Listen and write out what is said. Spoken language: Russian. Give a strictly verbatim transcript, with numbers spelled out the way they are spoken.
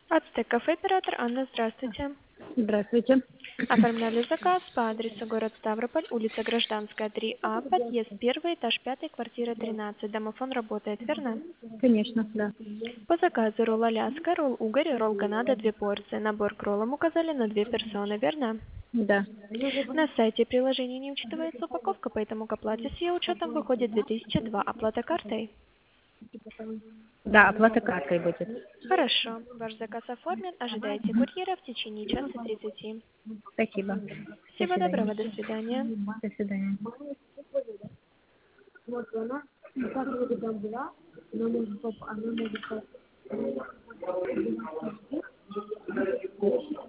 Ацтек кафе оператор Анна, здравствуйте. Здравствуйте. Оформляли заказ по адресу город Ставрополь, улица Гражданская, три А, подъезд первый, этаж пятый, квартира тринадцать. Домофон работает, верно? Конечно, да. По заказу ролл Аляска, ролл Угорь, ролл Канада, две порции. Набор к роллам указали на две персоны, верно? Да. На сайте приложения не учитывается упаковка, поэтому к оплате с ее учетом выходит две тысячи два. Оплата картой? Да, оплата картой будет. Хорошо. Ваш заказ оформлен. Ожидайте курьера в течение часа тридцати. Спасибо. До Всего свидания. доброго, до свидания. До свидания.